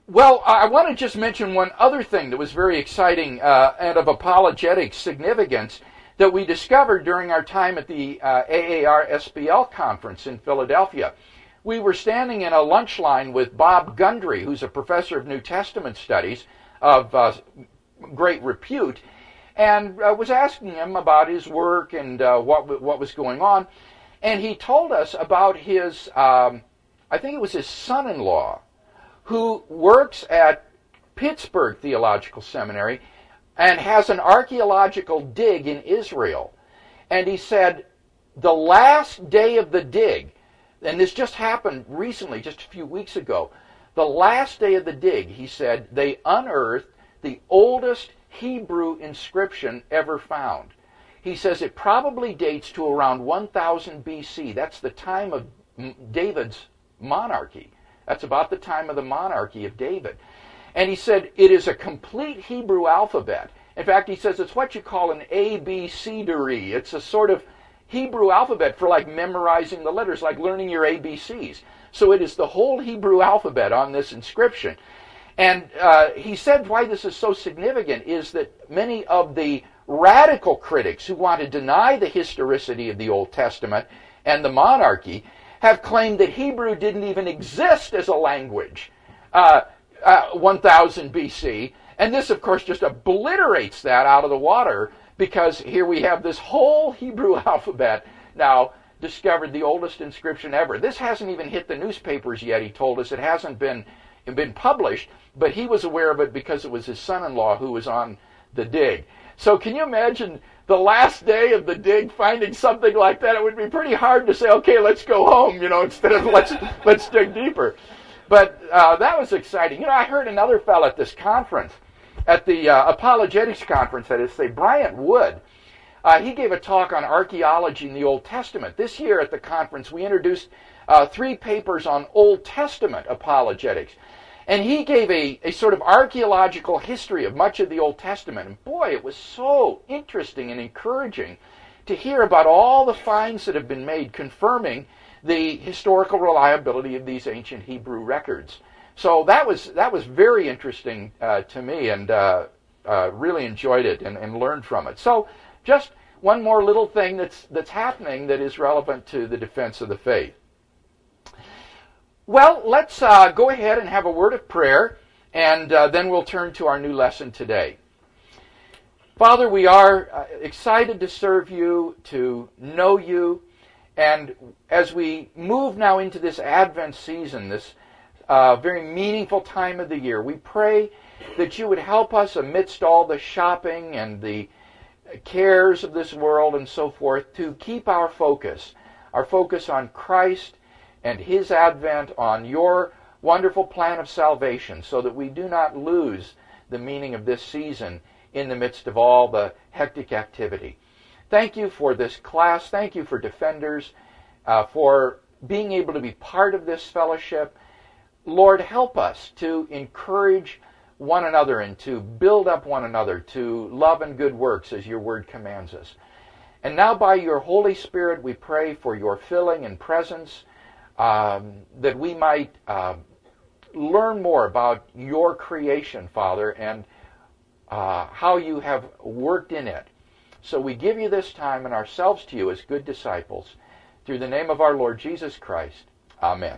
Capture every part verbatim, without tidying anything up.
Well, I want to just mention one other thing that was very exciting uh, and of apologetic significance that we discovered during our time at the uh, A A R S B L conference in Philadelphia. We were standing in a lunch line with Bob Gundry, who's a professor of New Testament studies of uh, great repute, and uh, was asking him about his work and uh, what what was going on. And he told us about his, um, I think it was his son-in-law, who works at Pittsburgh Theological Seminary and has an archaeological dig in Israel. And he said, the last day of the dig, and this just happened recently, just a few weeks ago, the last day of the dig, he said, they unearthed the oldest Hebrew inscription ever found. He says it probably dates to around one thousand B C. That's the time of David's monarchy. That's about the time of the monarchy of David. And he said it is a complete Hebrew alphabet. In fact, he says it's what you call an A B C-dery. It's a sort of Hebrew alphabet for like memorizing the letters, like learning your A B Cs. So it is the whole Hebrew alphabet on this inscription. And uh, he said why this is so significant is that many of the radical critics who want to deny the historicity of the Old Testament and the monarchy have claimed that Hebrew didn't even exist as a language uh, uh, one thousand B C. And this, of course, just obliterates that out of the water, because here we have this whole Hebrew alphabet now discovered, the oldest inscription ever. This hasn't even hit the newspapers yet, he told us. It hasn't been, been published, but he was aware of it because it was his son-in-law who was on the dig. So can you imagine the last day of the dig finding something like that? It would be pretty hard to say, okay, let's go home, you know, instead of let's let's dig deeper. But uh, that was exciting. You know, I heard another fellow at this conference, at the uh, apologetics conference, that is, say, Bryant Wood. Uh, he gave a talk on archaeology in the Old Testament. This year at the conference, we introduced uh, three papers on Old Testament apologetics. And he gave a, a sort of archaeological history of much of the Old Testament. And boy, it was so interesting and encouraging to hear about all the finds that have been made confirming the historical reliability of these ancient Hebrew records. So that was that was very interesting uh, to me, and uh, uh, really enjoyed it and, and learned from it. So just one more little thing that's that's happening that is relevant to the defense of the faith. Well, let's uh, go ahead and have a word of prayer, and uh, then we'll turn to our new lesson today. Father, we are uh, excited to serve you, to know you, and as we move now into this Advent season, this uh, very meaningful time of the year, we pray that you would help us amidst all the shopping and the cares of this world and so forth to keep our focus, our focus on Christ and his advent, on your wonderful plan of salvation, so that we do not lose the meaning of this season in the midst of all the hectic activity. Thank you for this class. Thank you for Defenders, uh, for being able to be part of this fellowship. Lord, help us to encourage one another and to build up one another to love and good works as your word commands us. And now by your Holy Spirit, we pray for your filling and presence, Um, that we might uh, learn more about your creation, Father, and uh, how you have worked in it. So we give you this time and ourselves to you as good disciples. Through the name of our Lord Jesus Christ. Amen.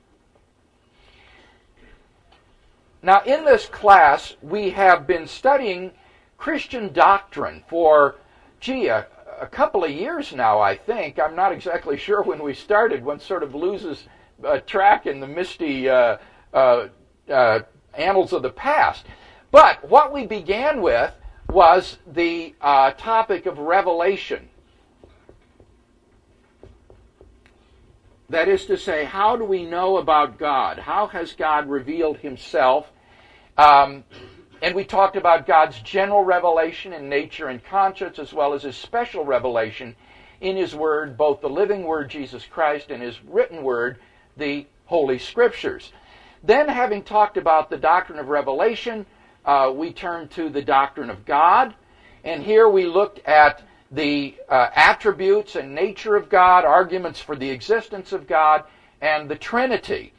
Now, in this class, we have been studying Christian doctrine for, gee, a, a couple of years now, I think. I'm not exactly sure when we started. One sort of loses uh, track in the misty uh, uh, uh, annals of the past. But what we began with was the uh, topic of revelation. That is to say, how do we know about God? How has God revealed himself? Um, and we talked about God's general revelation in nature and conscience, as well as his special revelation in his Word, both the living Word, Jesus Christ, and his written Word, the Holy Scriptures. Then, having talked about the doctrine of revelation, uh, we turned to the doctrine of God. And here we looked at the uh, attributes and nature of God, arguments for the existence of God, and the Trinity.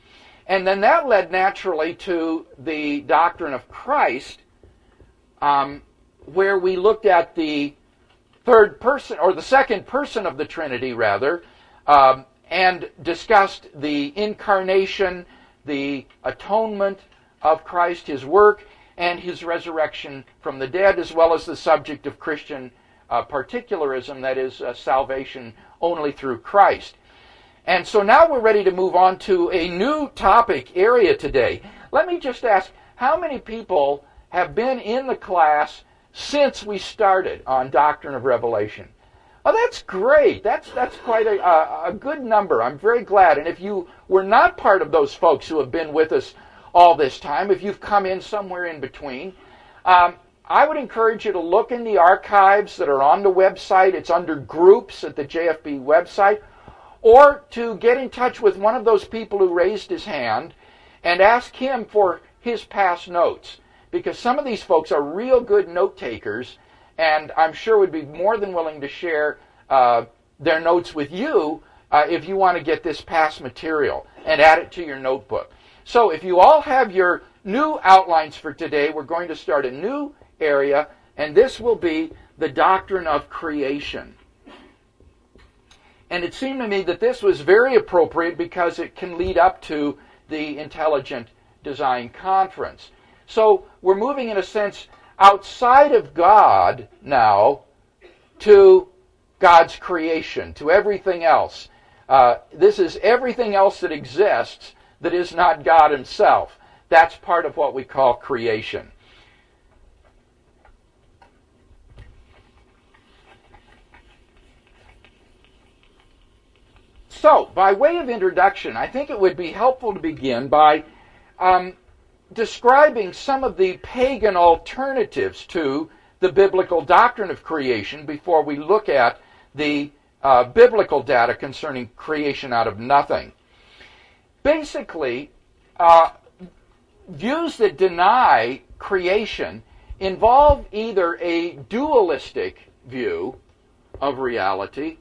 And then that led naturally to the doctrine of Christ, um, where we looked at the third person, or the second person of the Trinity, rather, um, and discussed the incarnation, the atonement of Christ, his work, and his resurrection from the dead, as well as the subject of Christian uh, particularism, that is, uh, salvation only through Christ. And so now we're ready to move on to a new topic area today. Let me just ask, how many people have been in the class since we started on Doctrine of Revelation? Oh, that's great. That's that's quite a, a, a good number. I'm very glad. And if you were not part of those folks who have been with us all this time, if you've come in somewhere in between, um, I would encourage you to look in the archives that are on the website. It's under groups at the J F B website. Or to get in touch with one of those people who raised his hand and ask him for his past notes. Because some of these folks are real good note takers, and I'm sure would be more than willing to share uh, their notes with you uh, if you want to get this past material and add it to your notebook. So if you all have your new outlines for today, we're going to start a new area, and this will be the doctrine of creation. And it seemed to me that this was very appropriate because it can lead up to the Intelligent Design Conference. So we're moving, in a sense, outside of God now to God's creation, to everything else. Uh, this is everything else that exists that is not God himself. That's part of what we call creation. So, by way of introduction, I think it would be helpful to begin by um, describing some of the pagan alternatives to the biblical doctrine of creation before we look at the uh, biblical data concerning creation out of nothing. Basically, uh, views that deny creation involve either a dualistic view of reality,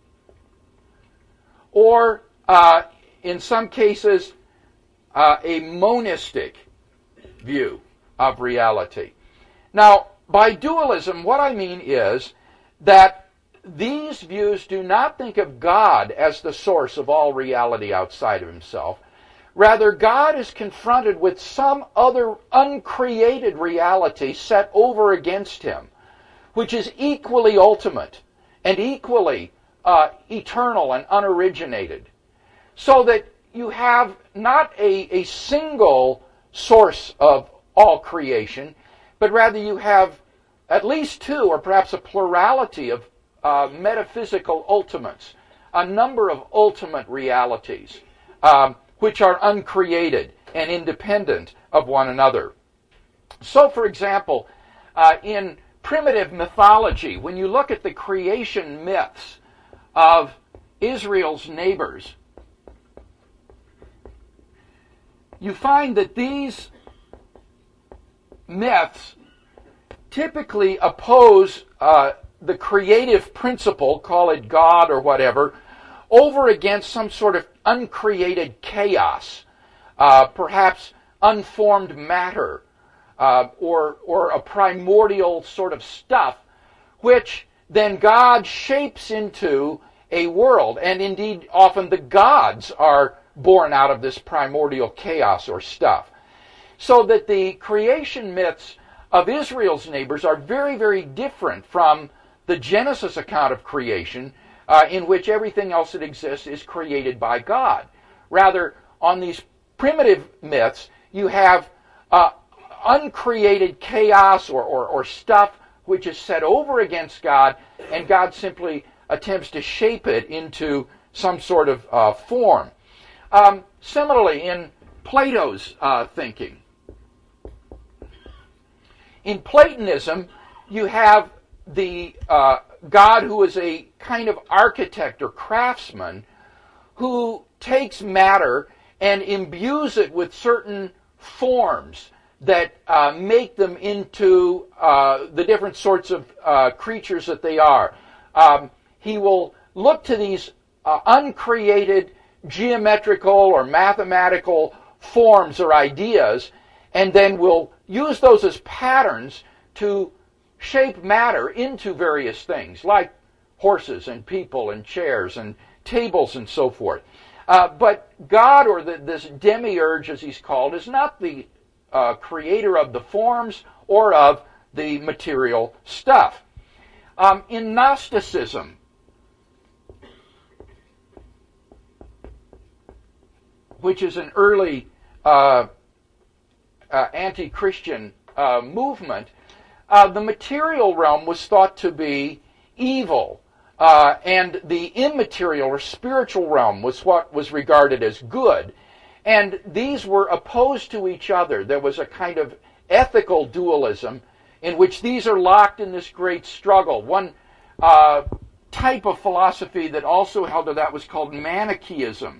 or, uh, in some cases, uh, a monistic view of reality. Now, by dualism, what I mean is that these views do not think of God as the source of all reality outside of himself. Rather, God is confronted with some other uncreated reality set over against him, which is equally ultimate and equally Uh, eternal and unoriginated, so that you have not a, a single source of all creation, but rather you have at least two, or perhaps a plurality of uh, metaphysical ultimates, a number of ultimate realities, um, which are uncreated and independent of one another. So, for example, uh, in primitive mythology, when you look at the creation myths of Israel's neighbors, you find that these myths typically oppose uh, the creative principle, call it God or whatever, over against some sort of uncreated chaos, uh, perhaps unformed matter, uh, or, or a primordial sort of stuff, which then God shapes into a world. And indeed, often the gods are born out of this primordial chaos or stuff. So that the creation myths of Israel's neighbors are very, very different from the Genesis account of creation, uh, in which everything else that exists is created by God. Rather, on these primitive myths, you have uh, uncreated chaos or, or, or stuff which is set over against God, and God simply attempts to shape it into some sort of uh, form. Um, similarly, in Plato's uh, thinking, in Platonism, you have the uh, God who is a kind of architect or craftsman who takes matter and imbues it with certain forms that uh, make them into uh, the different sorts of uh, creatures that they are. Um, he will look to these uh, uncreated geometrical or mathematical forms or ideas, and then will use those as patterns to shape matter into various things, like horses and people and chairs and tables and so forth. Uh, but God, or the, this demiurge as he's called, is not the uh, creator of the forms or of the material stuff. Um, in Gnosticism, which is an early uh, uh, anti-Christian uh, movement, uh, the material realm was thought to be evil, uh, and the immaterial or spiritual realm was what was regarded as good. And these were opposed to each other. There was a kind of ethical dualism in which these are locked in this great struggle. One uh, type of philosophy that also held to that was called Manichaeism.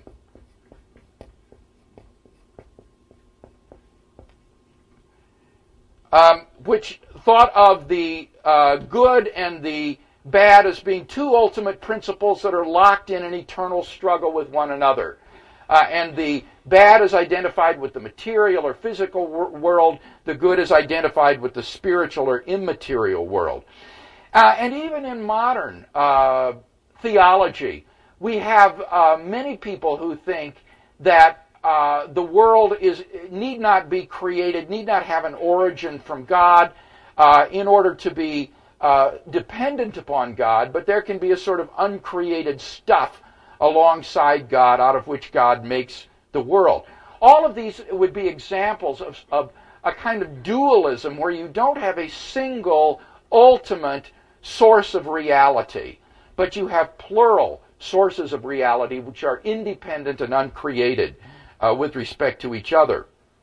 Um, which thought of the uh, good and the bad as being two ultimate principles that are locked in an eternal struggle with one another. Uh, and the bad is identified with the material or physical wor- world. The good is identified with the spiritual or immaterial world. Uh, and even in modern uh, theology, we have uh, many people who think that Uh, the world is need not be created, need not have an origin from God uh, in order to be uh, dependent upon God, but there can be a sort of uncreated stuff alongside God out of which God makes the world. All of these would be examples of, of a kind of dualism where you don't have a single ultimate source of reality, but you have plural sources of reality which are independent and uncreated Uh, with respect to each other.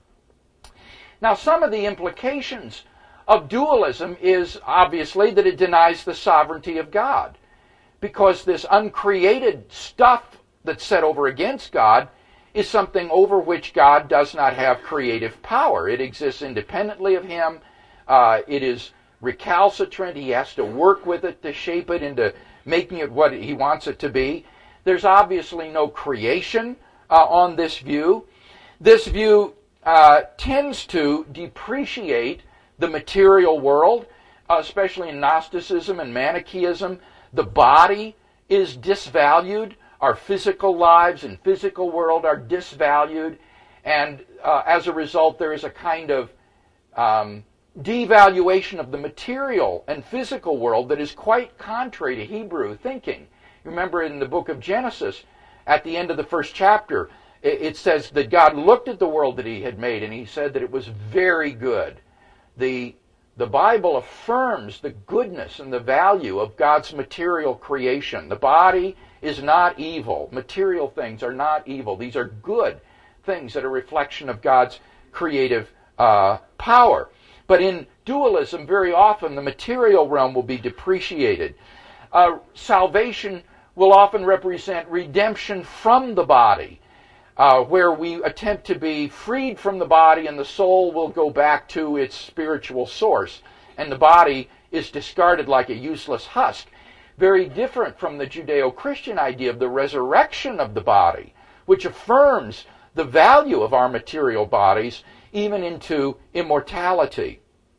Now, some of the implications of dualism is obviously that it denies the sovereignty of God, because this uncreated stuff that's set over against God is something over which God does not have creative power. It exists independently of Him. Uh, it is recalcitrant. He has to work with it to shape it into making it what He wants it to be. There's obviously no creation Uh, on this view. This view uh, tends to depreciate the material world, uh, especially in Gnosticism and Manichaeism. The body is disvalued. Our physical lives and physical world are disvalued. And uh, as a result, there is a kind of um, devaluation of the material and physical world that is quite contrary to Hebrew thinking. Remember in the book of Genesis, at the end of the first chapter, it says that God looked at the world that He had made and He said that it was very good. The, the Bible affirms the goodness and the value of God's material creation. The body is not evil. Material things are not evil. These are good things that are a reflection of God's creative uh, power. But in dualism, very often the material realm will be depreciated. Uh, salvation will often represent redemption from the body, uh, where we attempt to be freed from the body and the soul will go back to its spiritual source, and the body is discarded like a useless husk. Very different from the Judeo-Christian idea of the resurrection of the body, which affirms the value of our material bodies even into immortality.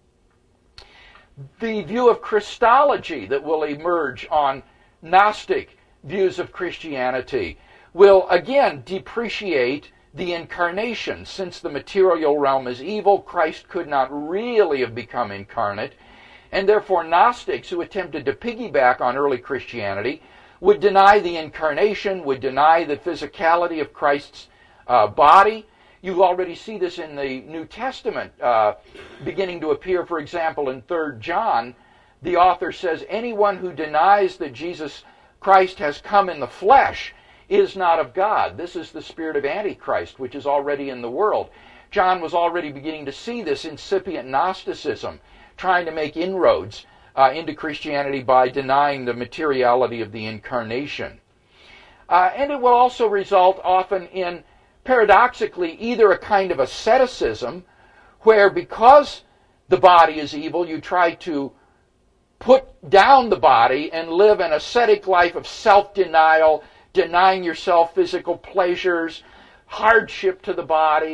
The view of Christology that will emerge on Gnostic views of Christianity will again depreciate the incarnation. Since the material realm is evil, Christ could not really have become incarnate, and therefore Gnostics who attempted to piggyback on early Christianity would deny the incarnation, would deny the physicality of Christ's uh, body. You already see this in the New Testament uh, beginning to appear, for example, in Third John. The author says, anyone who denies that Jesus Christ has come in the flesh is not of God. This is the spirit of Antichrist, which is already in the world. John was already beginning to see this incipient Gnosticism, trying to make inroads uh, into Christianity by denying the materiality of the incarnation. Uh, and it will also result often in, paradoxically, either a kind of asceticism, where because the body is evil, you try to put down the body and live an ascetic life of self-denial, denying yourself physical pleasures, hardship to the body,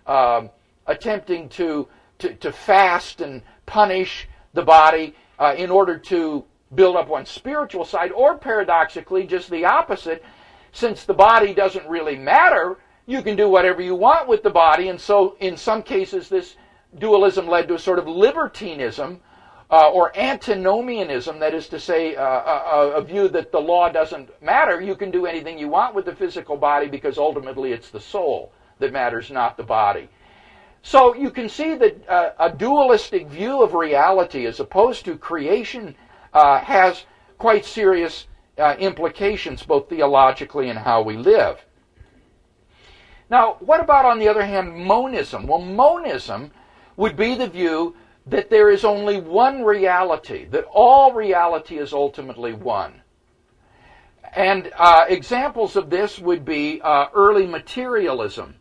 um, attempting to, to, to fast and punish the body uh, in order to build up one's spiritual side, or paradoxically, just the opposite. Since the body doesn't really matter, you can do whatever you want with the body, and so in some cases this dualism led to a sort of libertinism uh, or antinomianism, that is to say, uh, a, a view that the law doesn't matter. You can do anything you want with the physical body because ultimately it's the soul that matters, not the body. So you can see that uh, a dualistic view of reality as opposed to creation uh, has quite serious uh, implications, both theologically and how we live. Now, what about, on the other hand, monism? Well, monism would be the view that there is only one reality, that all reality is ultimately one. And uh, examples of this would be uh, early materialism.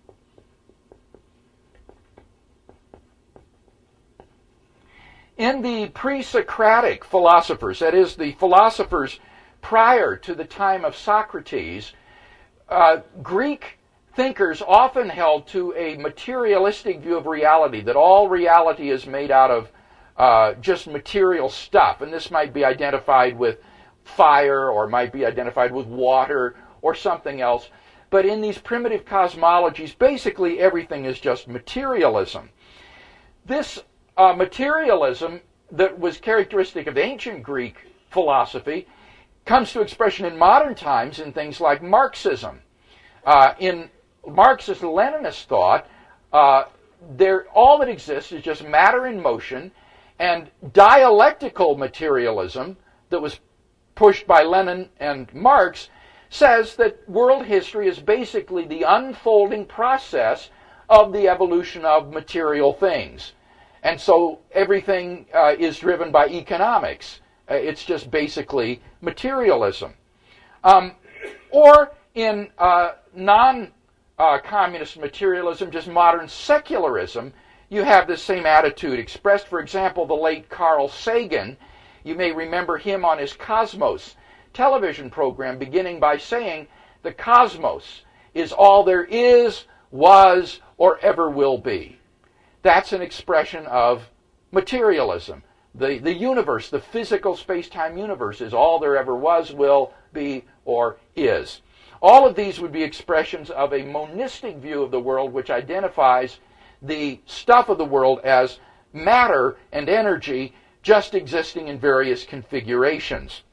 In the pre-Socratic philosophers, that is, the philosophers prior to the time of Socrates, uh, Greek thinkers often held to a materialistic view of reality, that all reality is made out of uh, just material stuff. And this might be identified with fire, or might be identified with water, or something else. But in these primitive cosmologies, basically everything is just materialism. This uh, materialism that was characteristic of ancient Greek philosophy comes to expression in modern times in things like Marxism. Uh, in Marxist-Leninist thought, uh, there, all that exists is just matter in motion, and dialectical materialism that was pushed by Lenin and Marx says that world history is basically the unfolding process of the evolution of material things. And so everything uh, is driven by economics. Uh, it's just basically materialism. Um, or in uh, non-communist uh, materialism, just modern secularism, you have the same attitude expressed. For example, the late Carl Sagan, you may remember him on his Cosmos television program beginning by saying, the cosmos is all there is, was, or ever will be. That's an expression of materialism. The, the universe, the physical space-time universe, is all there ever was, will be, or is. All of these would be expressions of a monistic view of the world, which identifies the stuff of the world as matter and energy just existing in various configurations.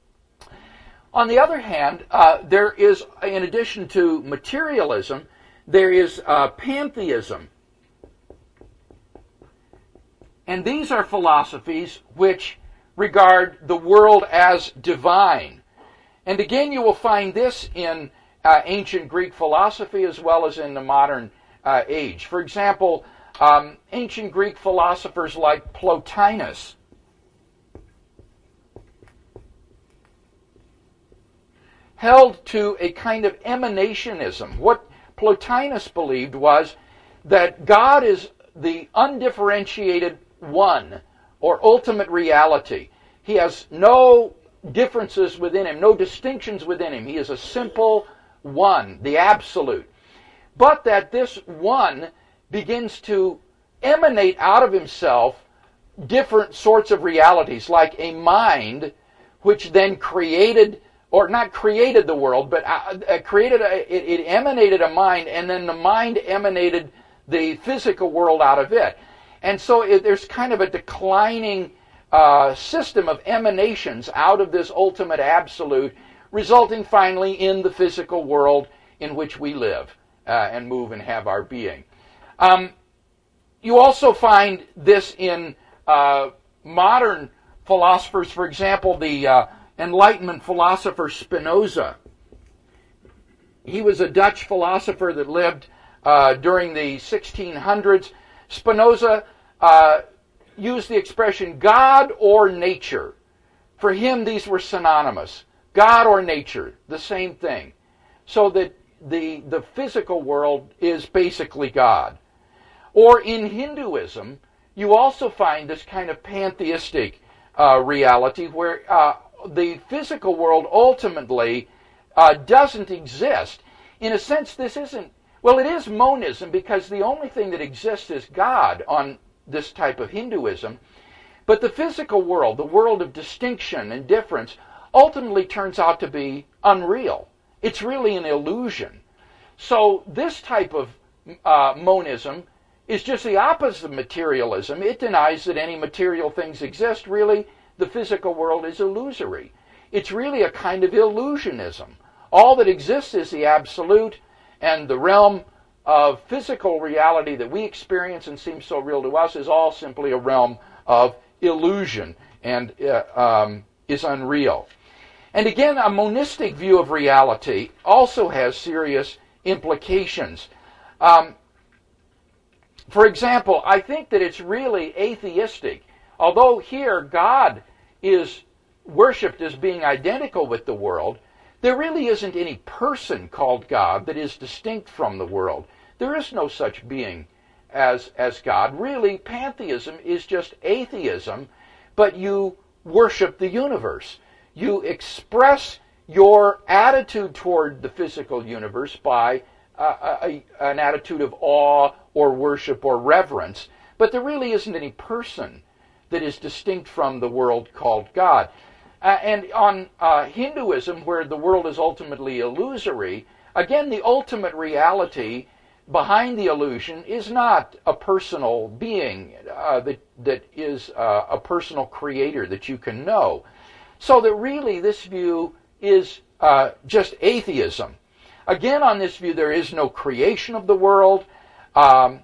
On the other hand, uh, there is, in addition to materialism, there is uh, pantheism. And these are philosophies which regard the world as divine. And again, you will find this in uh, ancient Greek philosophy as well as in the modern uh, age. For example, um, ancient Greek philosophers like Plotinus held to a kind of emanationism. What Plotinus believed was that God is the undifferentiated one, or ultimate reality. He has no differences within him, no distinctions within him. He is a simple one, the absolute. But that this one begins to emanate out of himself different sorts of realities, like a mind which then created, or not created the world, but uh, created, a, it, it emanated a mind, and then the mind emanated the physical world out of it. And so it, there's kind of a declining uh, system of emanations out of this ultimate absolute, resulting finally in the physical world in which we live uh, and move and have our being. Um, you also find this in uh, modern philosophers. For example, the uh, Enlightenment philosopher Spinoza. He was a Dutch philosopher that lived uh, during the sixteen hundreds. Spinoza uh, used the expression God or nature. For him, these were synonymous. God or nature, the same thing. So that the, the physical world is basically God. Or in Hinduism, you also find this kind of pantheistic uh, reality where uh, the physical world ultimately uh, doesn't exist. In a sense, this isn't Well, it is monism because the only thing that exists is God on this type of Hinduism. But the physical world, the world of distinction and difference, ultimately turns out to be unreal. It's really an illusion. So this type of uh, monism is just the opposite of materialism. It denies that any material things exist. Really, the physical world is illusory. It's really a kind of illusionism. All that exists is the absolute, and the realm of physical reality that we experience and seems so real to us is all simply a realm of illusion and uh, um, is unreal. And again, a monistic view of reality also has serious implications. Um, for example, I think that it's really atheistic. Although here God is worshipped as being identical with the world, there really isn't any person called God that is distinct from the world. There is no such being as, as God. Really, pantheism is just atheism, but you worship the universe. You express your attitude toward the physical universe by uh, a, an attitude of awe or worship or reverence, but there really isn't any person that is distinct from the world called God. Uh, and on uh, Hinduism, where the world is ultimately illusory, again, the ultimate reality behind the illusion is not a personal being uh, that, that is uh, a personal creator that you can know. So that really this view is uh, just atheism. Again, on this view, there is no creation of the world. Um,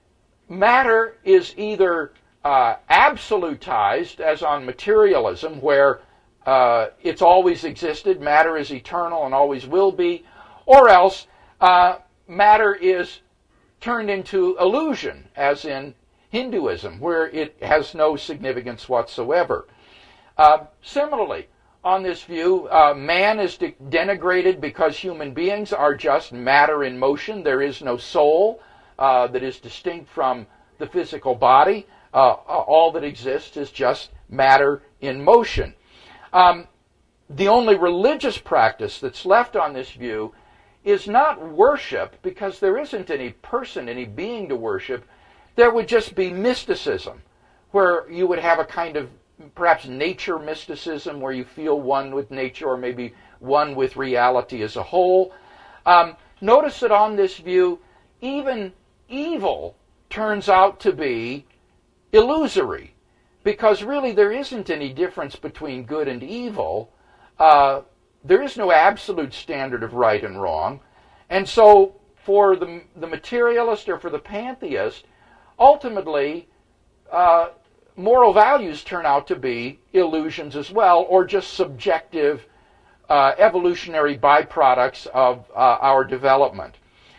matter is either uh, absolutized, as on materialism, where uh, it's always existed, matter is eternal and always will be, or else uh, matter is turned into illusion, as in Hinduism, where it has no significance whatsoever. Uh, similarly, on this view, uh, man is de- denigrated because human beings are just matter in motion. There is no soul uh, that is distinct from the physical body. Uh, all that exists is just matter in motion. Um, the only religious practice that's left on this view is not worship, because there isn't any person, any being to worship. There would just be mysticism, where you would have a kind of perhaps nature mysticism, where you feel one with nature or maybe one with reality as a whole. Um, notice that on this view, even evil turns out to be illusory, because really there isn't any difference between good and evil. Uh, there is no absolute standard of right and wrong. And so for the, the materialist or for the pantheist, ultimately, uh, moral values turn out to be illusions as well, or just subjective uh, evolutionary byproducts of uh, our development.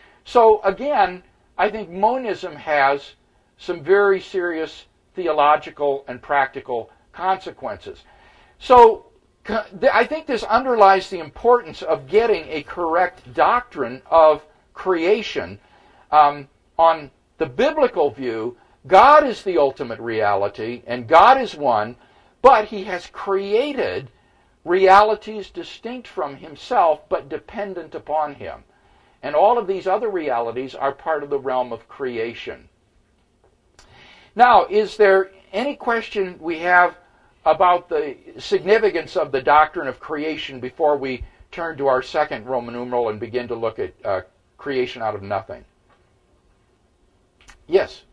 So again, I think monism has some very serious theological and practical consequences. So I think this underlies the importance of getting a correct doctrine of creation. Um, on the biblical view, God is the ultimate reality, and God is one, but He has created realities distinct from Himself, but dependent upon Him. And all of these other realities are part of the realm of creation. Now, is there any question we have about the significance of the doctrine of creation before we turn to our second Roman numeral and begin to look at uh, creation out of nothing? Yes?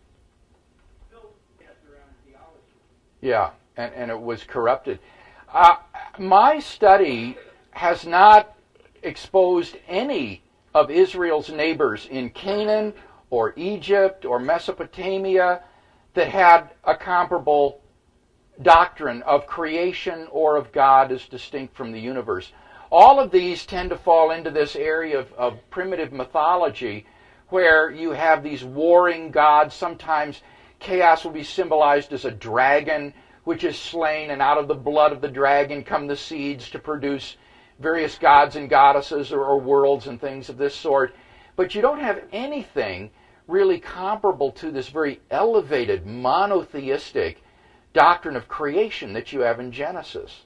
Yeah, and, and it was corrupted. Uh, my study has not exposed any of Israel's neighbors in Canaan or Egypt or Mesopotamia that had a comparable doctrine of creation or of God as distinct from the universe. All of these tend to fall into this area of, of primitive mythology, where you have these warring gods. Sometimes chaos will be symbolized as a dragon which is slain, and out of the blood of the dragon come the seeds to produce various gods and goddesses or, or worlds and things of this sort. But you don't have anything really comparable to this very elevated monotheistic doctrine of creation that you have in Genesis.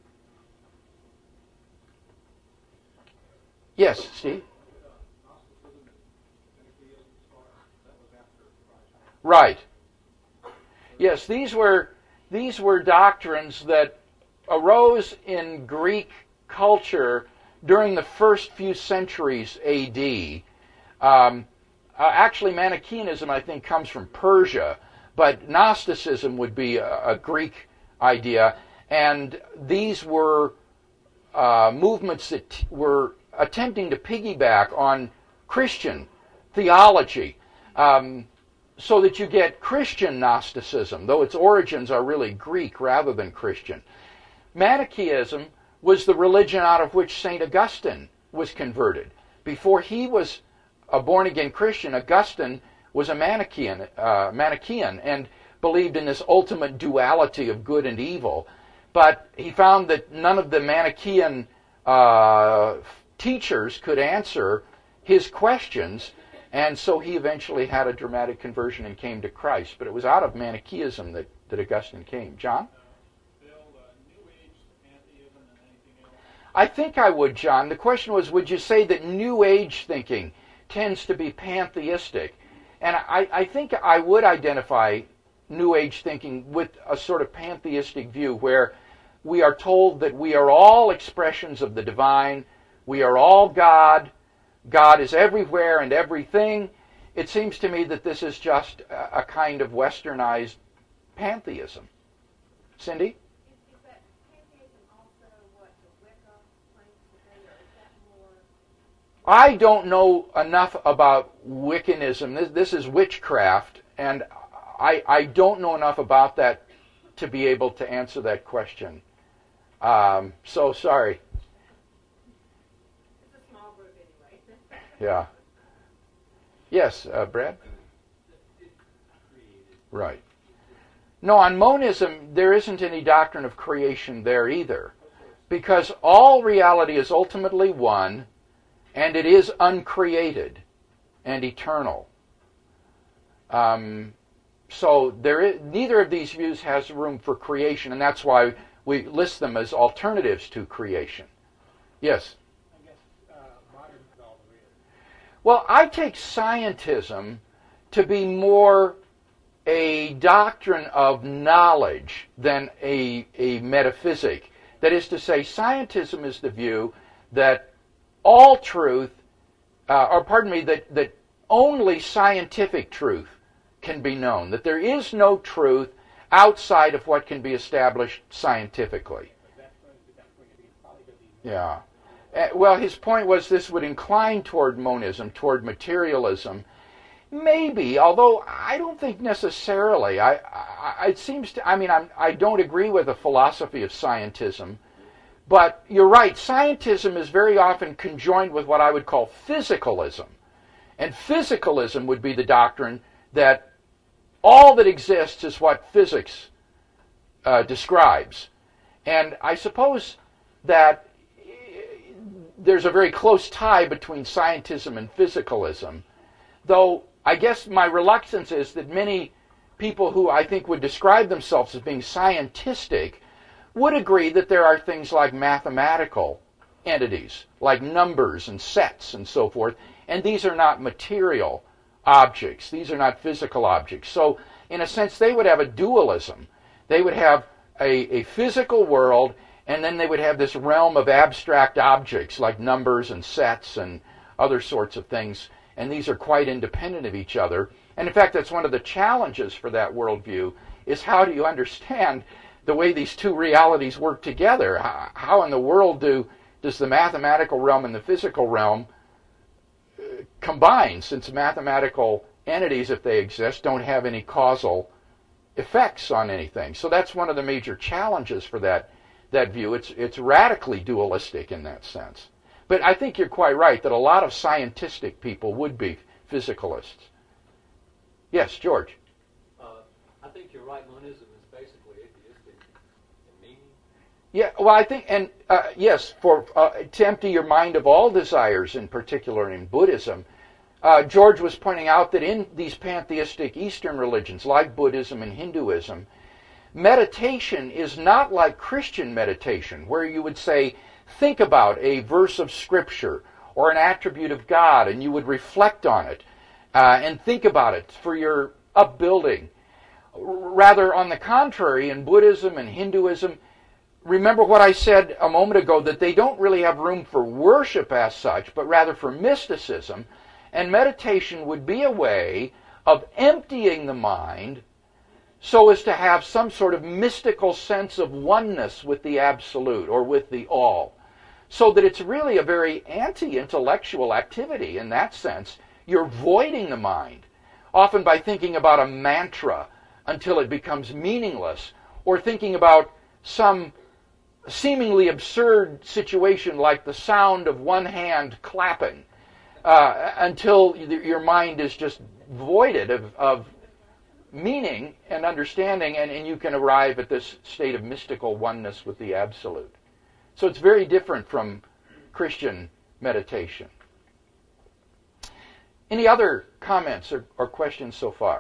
Yes, Steve? Right. Yes, these were these were doctrines that arose in Greek culture during the first few centuries A D. Um, uh, actually, Manichaeanism, I think, comes from Persia, but Gnosticism would be a, a Greek idea, and these were uh, movements that t- were attempting to piggyback on Christian theology, um, so that you get Christian Gnosticism, though its origins are really Greek rather than Christian. Manichaeism was the religion out of which Saint Augustine was converted. Before he was a born-again Christian, Augustine was a Manichaean, uh, Manichaean and believed in this ultimate duality of good and evil. But he found that none of the Manichaean uh, teachers could answer his questions, and so he eventually had a dramatic conversion and came to Christ. But it was out of Manichaeism that, that Augustine came. John? I think I would, John. The question was, would you say that New Age thinking tends to be pantheistic? And I, I think I would identify New Age thinking with a sort of pantheistic view where we are told that we are all expressions of the divine, we are all God, God is everywhere and everything. It seems to me that this is just a, a kind of westernized pantheism. Cindy? I don't know enough about Wiccanism. This, this is witchcraft, and I, I don't know enough about that to be able to answer that question. Um, so, sorry. It's a small group anyway. Yeah. Yes, uh, Brad? Right. No, on monism, there isn't any doctrine of creation there either, because all reality is ultimately one, and it is uncreated and eternal. Um, so there is, neither of these views has room for creation, and that's why we list them as alternatives to creation. Yes? I guess uh, modern is all there is. Well, I take scientism to be more a doctrine of knowledge than a, a metaphysic. That is to say, scientism is the view that all truth, uh, or pardon me, that, that only scientific truth can be known, that there is no truth outside of what can be established scientifically. But that's going to, that's going to be probably going to be Yeah. Uh, well, his point was this would incline toward monism, toward materialism. Maybe, although I don't think necessarily. I, I it seems to. I mean, I'm, I don't agree with the philosophy of scientism, but you're right. Scientism is very often conjoined with what I would call physicalism, and physicalism would be the doctrine that all that exists is what physics uh, describes, and I suppose that there's a very close tie between scientism and physicalism, though I guess my reluctance is that many people who I think would describe themselves as being scientistic would agree that there are things like mathematical entities, like numbers and sets and so forth, and these are not material objects. These are not physical objects. So, in a sense, they would have a dualism. They would have a, a physical world, and then they would have this realm of abstract objects like numbers and sets and other sorts of things, and these are quite independent of each other. And in fact, that's one of the challenges for that worldview, is how do you understand the way these two realities work together? How, how in the world do does the mathematical realm and the physical realm uh, combine, since mathematical entities, if they exist, don't have any causal effects on anything? So that's one of the major challenges for that that view. It's it's radically dualistic in that sense. But I think you're quite right that a lot of scientistic people would be physicalists. Yes, George. Uh, I think you're right. Monism is basically atheistic in meaning. Yeah, well, I think, and uh, yes, for uh, to empty your mind of all desires, in particular in Buddhism, uh, George was pointing out that in these pantheistic Eastern religions, like Buddhism and Hinduism, meditation is not like Christian meditation, where you would say, think about a verse of Scripture or an attribute of God, and you would reflect on it uh, and think about it for your upbuilding. Rather, on the contrary, in Buddhism and Hinduism, remember what I said a moment ago, that they don't really have room for worship as such, but rather for mysticism. And meditation would be a way of emptying the mind so as to have some sort of mystical sense of oneness with the absolute or with the all. So that it's really a very anti-intellectual activity in that sense. You're voiding the mind, often by thinking about a mantra until it becomes meaningless, or thinking about some seemingly absurd situation like the sound of one hand clapping, uh, until your mind is just voided of, of meaning and understanding, and, and you can arrive at this state of mystical oneness with the absolute. So it's very different from Christian meditation. Any other comments or, or questions so far?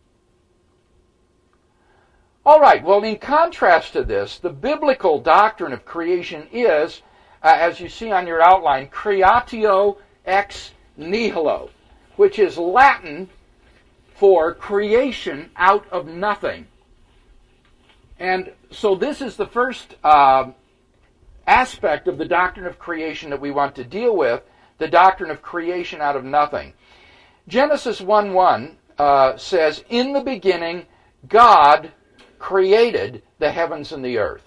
All right, well, in contrast to this, the biblical doctrine of creation is, uh, as you see on your outline, creatio ex nihilo, which is Latin for creation out of nothing. And so this is the first uh, aspect of the doctrine of creation that we want to deal with, the doctrine of creation out of nothing. Genesis one one uh, says, "In the beginning, God created the heavens and the earth."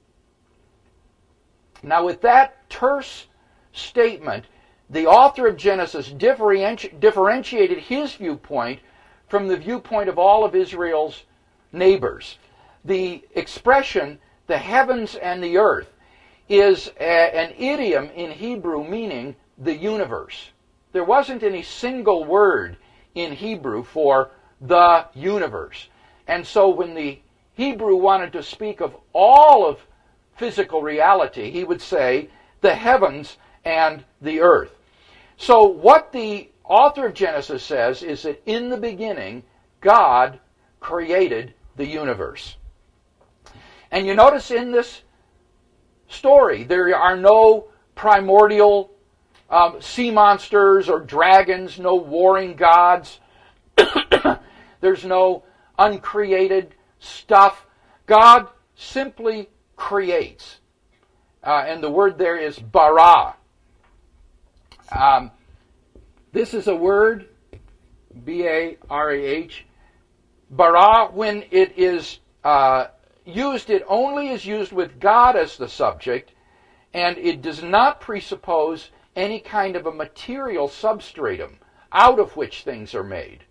Now, with that terse statement, the author of Genesis differenti- differentiated his viewpoint from the viewpoint of all of Israel's neighbors. The expression, the heavens and the earth, is a, an idiom in Hebrew meaning the universe. There wasn't any single word in Hebrew for the universe. And so when the Hebrew wanted to speak of all of physical reality, he would say the heavens and the earth. So what the author of Genesis says is that in the beginning, God created the universe. And you notice in this story, there are no primordial um, sea monsters or dragons, no warring gods. There's no uncreated stuff. God simply creates. Uh, and the word there is bara. Um, this is a word, B A R A H. Bara, when it is uh, used, it only is used with God as the subject, and it does not presuppose any kind of a material substratum out of which things are made.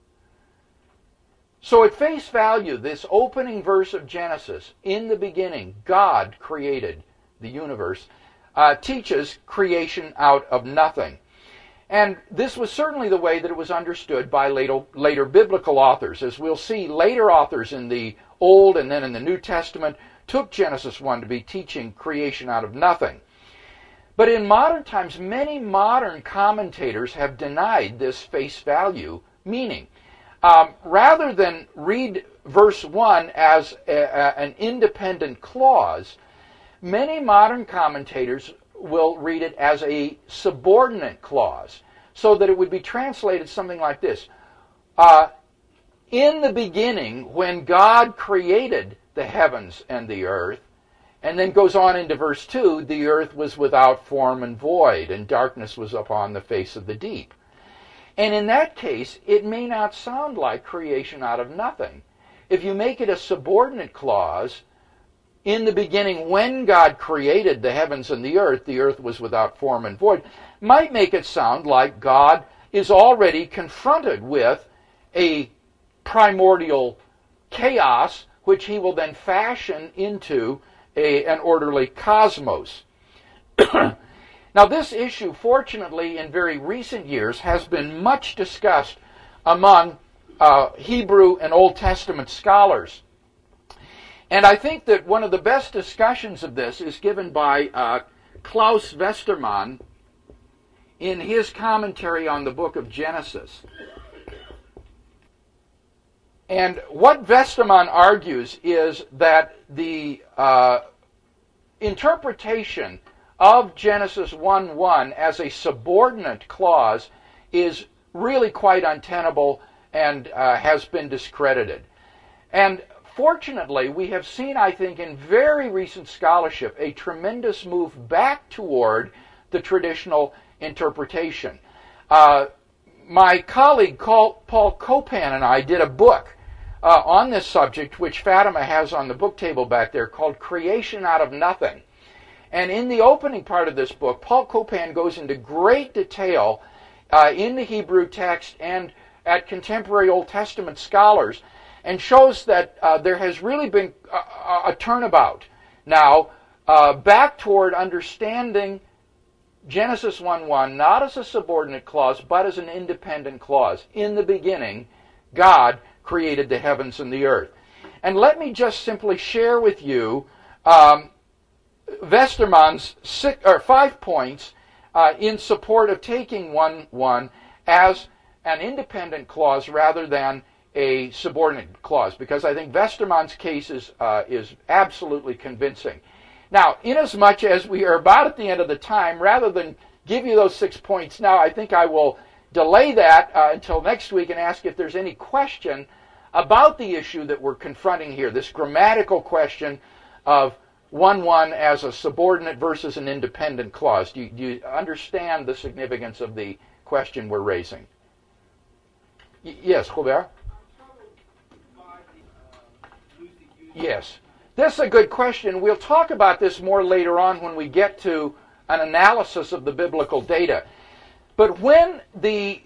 So at face value, this opening verse of Genesis, in the beginning, God created the universe, uh, teaches creation out of nothing. And this was certainly the way that it was understood by later, later biblical authors. As we'll see, later authors in the Old and then in the New Testament took Genesis one to be teaching creation out of nothing. But in modern times, many modern commentators have denied this face value meaning. Um, rather than read verse one as a, a, an independent clause, many modern commentators will read it as a subordinate clause, so that it would be translated something like this. Uh, in the beginning, when God created the heavens and the earth, and then goes on into verse two, the earth was without form and void, and darkness was upon the face of the deep. And in that case, it may not sound like creation out of nothing. If you make it a subordinate clause, in the beginning, when God created the heavens and the earth, the earth was without form and void, might make it sound like God is already confronted with a primordial chaos, which he will then fashion into a, an orderly cosmos. Now, this issue, fortunately, in very recent years, has been much discussed among uh, Hebrew and Old Testament scholars. And I think that one of the best discussions of this is given by uh, Klaus Westermann in his commentary on the book of Genesis. And what Westermann argues is that the uh, interpretation of Genesis one one as a subordinate clause is really quite untenable and uh, has been discredited. And fortunately, we have seen, I think, in very recent scholarship, a tremendous move back toward the traditional interpretation. Uh, my colleague Paul Copan and I did a book uh, on this subject, which Fatima has on the book table back there, called Creation Out of Nothing. And in the opening part of this book, Paul Copan goes into great detail uh, in the Hebrew text and at contemporary Old Testament scholars, and shows that uh, there has really been a, a turnabout now uh, back toward understanding Genesis one one not as a subordinate clause, but as an independent clause. In the beginning, God created the heavens and the earth. And let me just simply share with you um, Westermann's six, or five points uh, in support of taking one one as an independent clause rather than a subordinate clause, because I think Westermann's case is, uh, is absolutely convincing. Now, inasmuch as we are about at the end of the time, rather than give you those six points now, I think I will delay that uh, until next week and ask if there's any question about the issue that we're confronting here, this grammatical question of one one as a subordinate versus an independent clause. Do you, do you understand the significance of the question we're raising? Y- yes, Robert? Yes. This is a good question. We'll talk about this more later on when we get to an analysis of the biblical data. But when the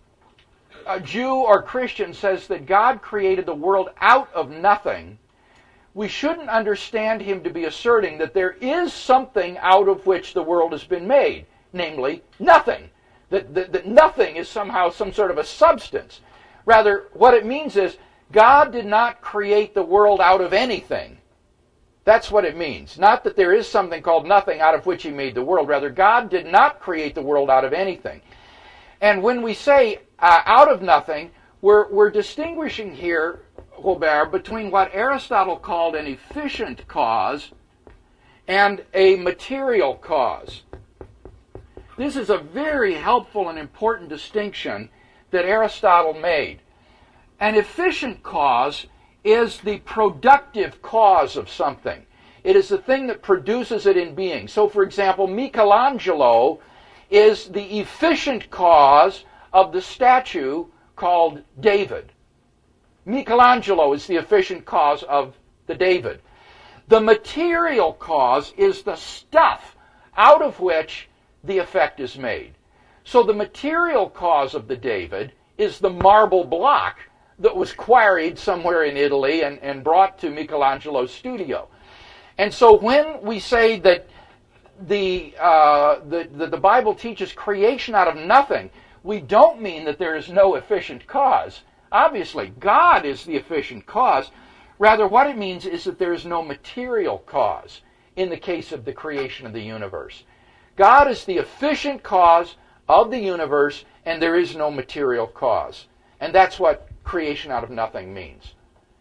a Jew or Christian says that God created the world out of nothing, we shouldn't understand him to be asserting that there is something out of which the world has been made, namely nothing. That, that, that nothing is somehow some sort of a substance. Rather, what it means is God did not create the world out of anything. That's what it means. Not that there is something called nothing out of which he made the world. Rather, God did not create the world out of anything. And when we say uh, out of nothing, we're, we're distinguishing here, Robert, between what Aristotle called an efficient cause and a material cause. This is a very helpful and important distinction that Aristotle made. An efficient cause is the productive cause of something. It is the thing that produces it in being. So, for example, Michelangelo is the efficient cause of the statue called David. Michelangelo is the efficient cause of the David. The material cause is the stuff out of which the effect is made. So the material cause of the David is the marble block that was quarried somewhere in Italy and, and brought to Michelangelo's studio. And so when we say that the, uh, the, the, the Bible teaches creation out of nothing, we don't mean that there is no efficient cause. Obviously, God is the efficient cause. Rather, what it means is that there is no material cause in the case of the creation of the universe. God is the efficient cause of the universe, and there is no material cause. And that's what creation out of nothing means.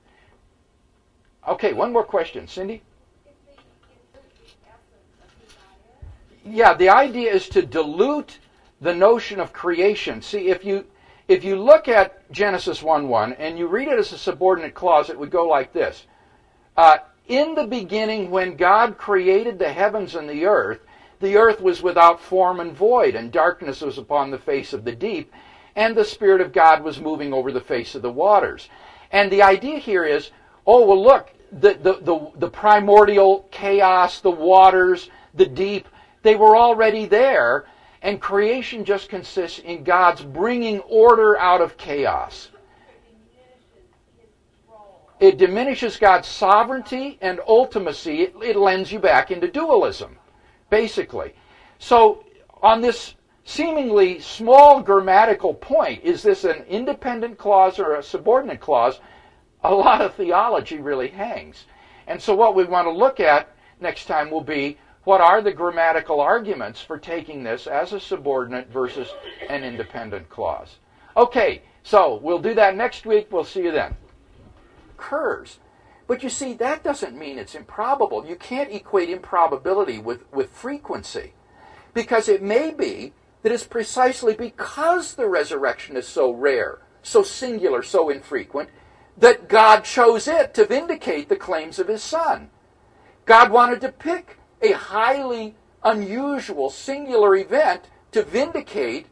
Okay, one more question. Cindy? Yeah, the idea is to dilute the notion of creation. See, if you if you look at Genesis one one and you read it as a subordinate clause, it would go like this. Uh, in the beginning, when God created the heavens and the earth, the earth was without form and void, and darkness was upon the face of the deep, and the Spirit of God was moving over the face of the waters. And the idea here is, oh, well, look, the, the, the, the primordial chaos, the waters, the deep, they were already there, and creation just consists in God's bringing order out of chaos. It diminishes God's sovereignty and ultimacy. It, it lends you back into dualism, basically. So, on this seemingly small grammatical point, is this an independent clause or a subordinate clause? A lot of theology really hangs. And so what we want to look at next time will be, what are the grammatical arguments for taking this as a subordinate versus an independent clause? Okay, so we'll do that next week. We'll see you then. Occurs. But you see, that doesn't mean it's improbable. You can't equate improbability with, with frequency. Because it may be that it's precisely because the resurrection is so rare so singular, so infrequent, that God chose it to vindicate the claims of his Son. God wanted to pick a highly unusual, singular event to vindicate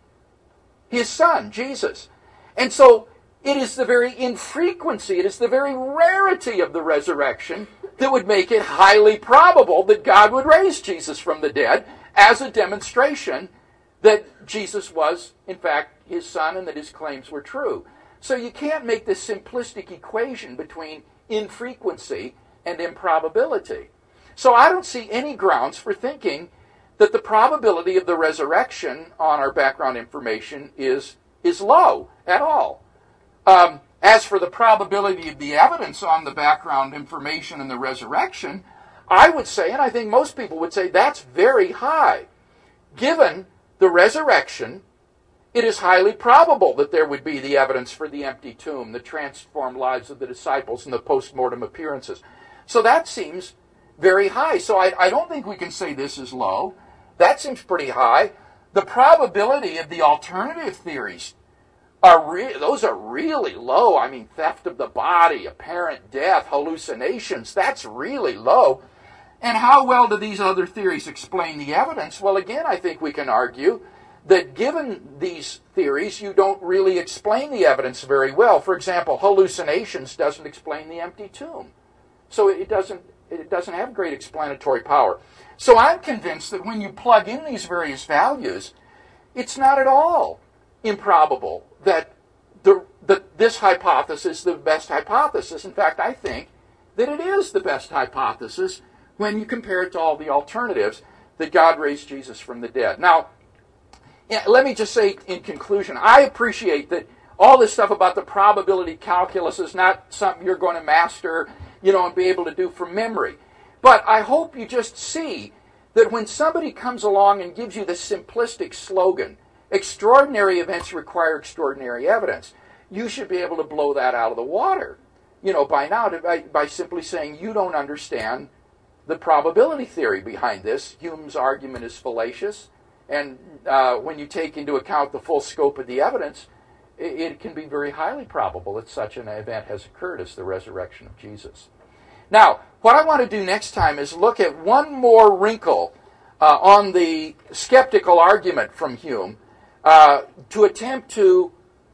his Son, Jesus. And so it is the very infrequency, it is the very rarity of the resurrection that would make it highly probable that God would raise Jesus from the dead as a demonstration that Jesus was, in fact, his Son and that his claims were true. So you can't make this simplistic equation between infrequency and improbability. So I don't see any grounds for thinking that the probability of the resurrection on our background information is, is low at all. Um, as for the probability of the evidence on the background information and the resurrection, I would say, and I think most people would say, that's very high. Given the resurrection, it is highly probable that there would be the evidence for the empty tomb, the transformed lives of the disciples, and the post-mortem appearances. So that seems very high. So I, I don't think we can say this is low. That seems pretty high. The probability of the alternative theories, are re- those are really low. I mean, theft of the body, apparent death, hallucinations, that's really low. And how well do these other theories explain the evidence? Well, again, I think we can argue that given these theories, you don't really explain the evidence very well. For example, hallucinations doesn't explain the empty tomb. So it doesn't, it doesn't have great explanatory power. So I'm convinced that when you plug in these various values, it's not at all improbable that the, that this hypothesis is the best hypothesis. In fact, I think that it is the best hypothesis when you compare it to all the alternatives, that God raised Jesus from the dead. Now, yeah, let me just say in conclusion, I appreciate that all this stuff about the probability calculus is not something you're going to master, you know, and be able to do from memory. But I hope you just see that when somebody comes along and gives you the simplistic slogan, extraordinary events require extraordinary evidence, you should be able to blow that out of the water, you know, by now, by, by simply saying you don't understand the probability theory behind this. Hume's argument is fallacious, and uh, when you take into account the full scope of the evidence, it, it can be very highly probable that such an event has occurred as the resurrection of Jesus. Now, what I want to do next time is look at one more wrinkle uh, on the skeptical argument from Hume uh, to attempt to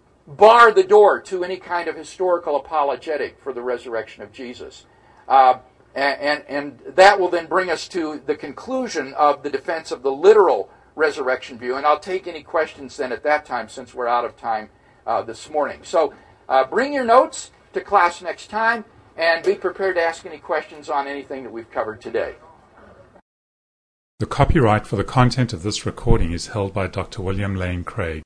bar the door to any kind of historical apologetic for the resurrection of Jesus. Uh, and, and, and that will then bring us to the conclusion of the defense of the literal resurrection view. And I'll take any questions then at that time, since we're out of time uh, this morning. So uh, bring your notes to class next time, and be prepared to ask any questions on anything that we've covered today. The copyright for the content of this recording is held by Doctor William Lane Craig.